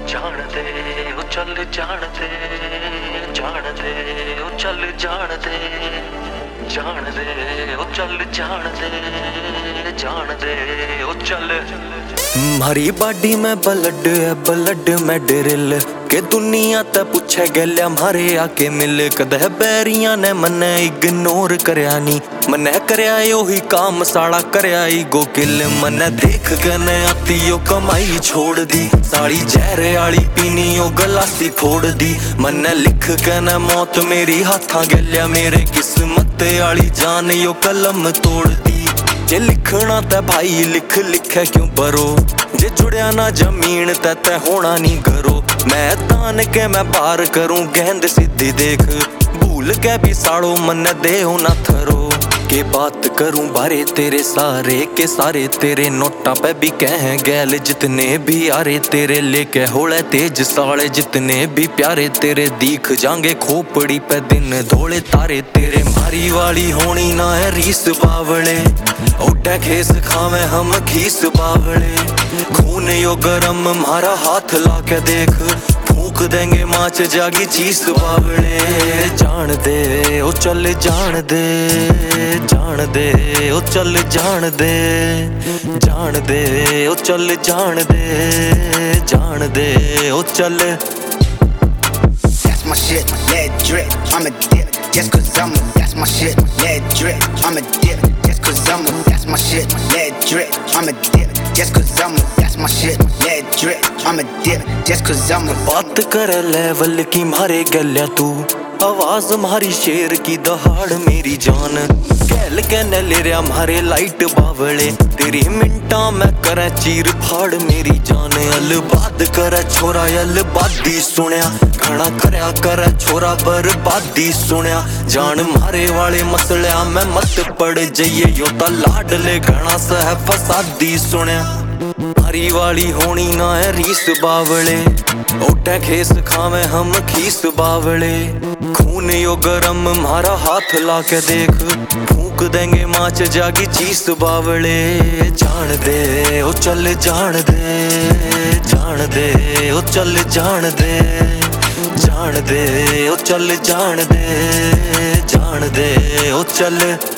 ਜਾਣ ਦੇ ਉਹ ਚੱਲ ਜਾਣ ਦੇ ਜਾਣ ਦੇ ਉਹ ਚੱਲ ਜਾਣ ਦੇ ਜਾਣ ਦੇ ਉਹ ਚੱਲ ਜਾਣ ਦੇ ਜਾਣ ਦੇ ਉਹ ਚੱਲ मारी बाडी में ब्लड है ब्लड में ड्रिल के दुनिया ते पूछे गलिया मारे आके मिल कदे बैरियां ने मन्ने इग्नोर करया नी मन्ने करया ओही काम साला करया ईगो किल मन्ने देख के ने आती ओ कमाई छोड़ दी साली जहरे आली पीनी ओ गलासी फोड़ दी मन्ने लिख के ने मौत मेरी हाथा गलिया मेरे किस्मत आली जान यो कलम तोड़ दी जे लिखना ते भाई लिख लिखे क्यों बरो जे जुड़िया ना जमीन ते होना नहीं करो मैं तान के मैं पार करूं गेंद सीधी देख भूल के भी साड़ो मन दे ना थरो के बात करूं बारे तेरे सारे के सारे तेरे नोटा पे भी कह गैल जितने भी यारे तेरे लेके होले तेज साले जितने भी प्यारे तेरे दीख जांगे खोपड़ी पे दिन धोले तारे तेरे मारी वाली होनी ना है रीस बावले ओटा खेस खावे हम खीस बावले खून यो गरम मारा हाथ ला के देख फूक देंगे माच जागी चीस बावले जान दे ओ चल जान दे जान दे ओ चल जान दे जान दे ओ चल जान दे जान दे ओ चल That's my shit, let drip, I'm a dip, just cause I'm a, that's my shit, let drip, I'm a dip, just cause I'm a, that's my shit, let drip, I'm a dip, just cause I'm a, that's my shit, let drip, I'm a dip, just cause I'm a बात कर level की मारे गल्या तू आवाज मारी शेर की दहाड़ मेरी जान गैल कहने ले रहा मारे लाइट बावले तेरी मिंटा मैं करे चीर फाड़ मेरी जान अलबाद करे छोरा अलबादी सुनिया घना करया करे छोरा बर्बादी सुनिया जान मारे वाले मसलिया मैं मत पड़ जाइए यो ता लाडले घना सह फसादी सुनिया मारी वाली होनी ना है रीस बावले ओटे खेस खावे हम खीस बावले खून यो गरम मारा हाथ ला के देख फूक देंगे माच जागी चीस बावले जान दे ओ चल जान दे जान दे ओ चल जान दे जान दे ओ चल जान दे जान दे ओ चल